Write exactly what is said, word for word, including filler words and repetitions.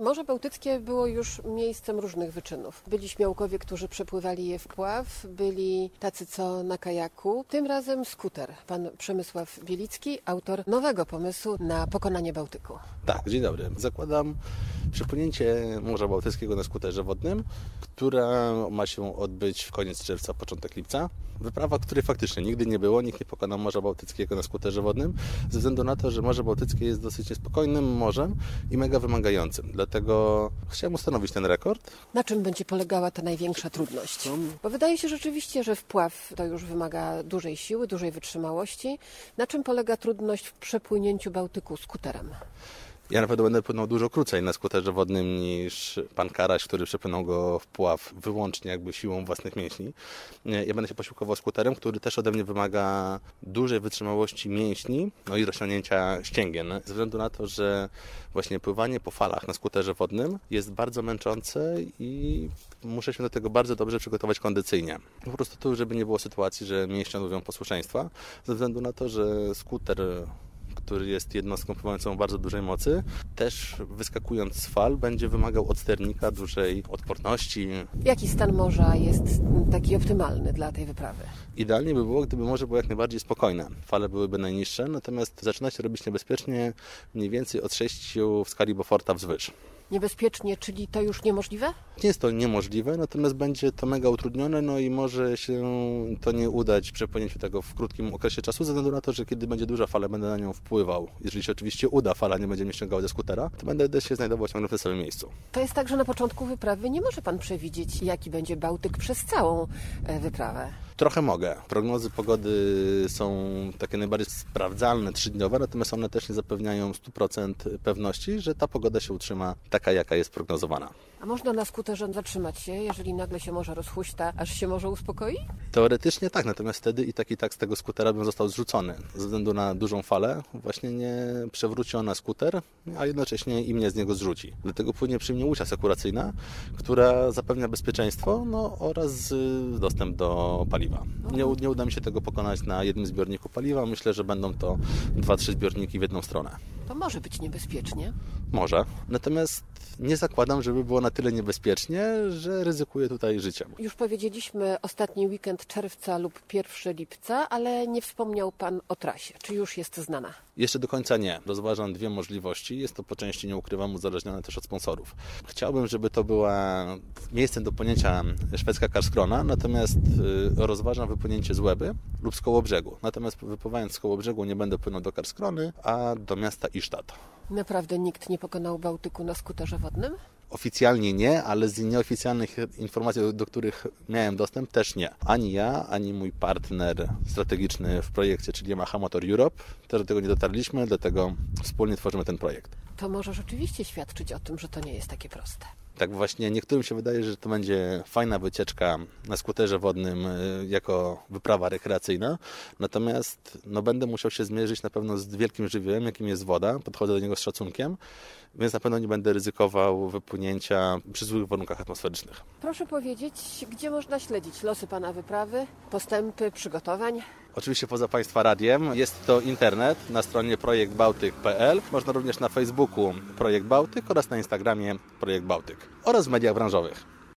Morze Bałtyckie było już miejscem różnych wyczynów. Byli śmiałkowie, którzy przepływali je wpław, byli tacy, co na kajaku. Tym razem skuter. Pan Przemysław Bielicki, autor nowego pomysłu na pokonanie Bałtyku. Tak, dzień dobry. Zakładam przepłynięcie Morza Bałtyckiego na skuterze wodnym, która ma się odbyć w koniec czerwca, początek lipca. Wyprawa, której faktycznie nigdy nie było, nikt nie pokonał Morza Bałtyckiego na skuterze wodnym, ze względu na to, że Morze Bałtyckie jest dosyć niespokojnym morzem i mega wymagającym. Dlatego chciałem ustanowić ten rekord. Na czym będzie polegała ta największa trudność? Bo wydaje się rzeczywiście, że wpław to już wymaga dużej siły, dużej wytrzymałości. Na czym polega trudność w przepłynięciu Bałtyku skuterem? Ja na pewno będę płynął dużo krócej na skuterze wodnym niż pan Karaś, który przepłynął go w pław wyłącznie jakby siłą własnych mięśni. Ja będę się posiłkował skuterem, który też ode mnie wymaga dużej wytrzymałości mięśni, no i rozciągnięcia ścięgien. Ze względu na to, że właśnie pływanie po falach na skuterze wodnym jest bardzo męczące i muszę się do tego bardzo dobrze przygotować kondycyjnie. Po prostu tu, żeby nie było sytuacji, że mięśnie odmówią posłuszeństwa, ze względu na to, że skuter, który jest jednostką pływającą o bardzo dużej mocy, też wyskakując z fal będzie wymagał od sternika dużej odporności. Jaki stan morza jest taki optymalny dla tej wyprawy? Idealnie by było, gdyby morze było jak najbardziej spokojne. Fale byłyby najniższe, natomiast zaczyna się robić niebezpiecznie mniej więcej od sześciu w skali Beauforta wzwyż. Niebezpiecznie, czyli to już niemożliwe? Nie jest to niemożliwe, natomiast będzie to mega utrudnione, no i może się to nie udać w przepłynięciu tego w krótkim okresie czasu, ze względu na to, że kiedy będzie duża fala, będę na nią wpływał. Jeżeli się oczywiście uda, fala nie będzie mnie ściągała ze skutera, to będę się znajdował ciągle w tym samym miejscu. To jest tak, że na początku wyprawy nie może pan przewidzieć, jaki będzie Bałtyk przez całą wyprawę. Trochę mogę. Prognozy pogody są takie najbardziej sprawdzalne, trzydniowe, natomiast one też nie zapewniają stu procent pewności, że ta pogoda się utrzyma taka, jaka jest prognozowana. A można na skuterze zatrzymać się, jeżeli nagle się morze rozhuśta, aż się morze uspokoi? Teoretycznie tak, natomiast wtedy i tak i tak z tego skutera bym został zrzucony. Ze względu na dużą falę właśnie nie przewróci ona skuter, a jednocześnie i mnie z niego zrzuci. Dlatego płynie przy mnie łódź asekuracyjna, która zapewnia bezpieczeństwo no, oraz dostęp do paliwa. Nie, nie uda mi się tego pokonać na jednym zbiorniku paliwa. Myślę, że będą to dwa, trzy zbiorniki w jedną stronę. To może być niebezpiecznie. Może. Natomiast nie zakładam, żeby było na tyle niebezpiecznie, że ryzykuję tutaj życiem. Już powiedzieliśmy ostatni weekend czerwca lub pierwszego lipca, ale nie wspomniał pan o trasie. Czy już jest znana? Jeszcze do końca nie. Rozważam dwie możliwości. Jest to po części, nie ukrywam, uzależnione też od sponsorów. Chciałbym, żeby to była miejscem do płynięcia szwedzka Karlskrona, natomiast rozważam wypłynięcie z Łeby lub z Kołobrzegu. Natomiast wypływając z Kołobrzegu nie będę płynął do Karlskrony, a do miasta Istad. Naprawdę nikt nie pokonał Bałtyku na skuterze wodnym? Oficjalnie nie, ale z nieoficjalnych informacji, do których miałem dostęp, też nie. Ani ja, ani mój partner strategiczny w projekcie, czyli Yamaha Motor Europe, też do tego nie dotarliśmy, dlatego wspólnie tworzymy ten projekt. To może rzeczywiście świadczyć o tym, że to nie jest takie proste. Tak właśnie niektórym się wydaje, że to będzie fajna wycieczka na skuterze wodnym jako wyprawa rekreacyjna, natomiast no, będę musiał się zmierzyć na pewno z wielkim żywiołem, jakim jest woda, podchodzę do niego z szacunkiem, więc na pewno nie będę ryzykował wypłynięcia przy złych warunkach atmosferycznych. Proszę powiedzieć, gdzie można śledzić losy pana wyprawy, postępy, przygotowań? Oczywiście poza Państwa radiem jest to internet na stronie projekt bałtyk kropka p l. Można również na Facebooku Projekt Bałtyk oraz na Instagramie Projekt Bałtyk oraz w mediach branżowych.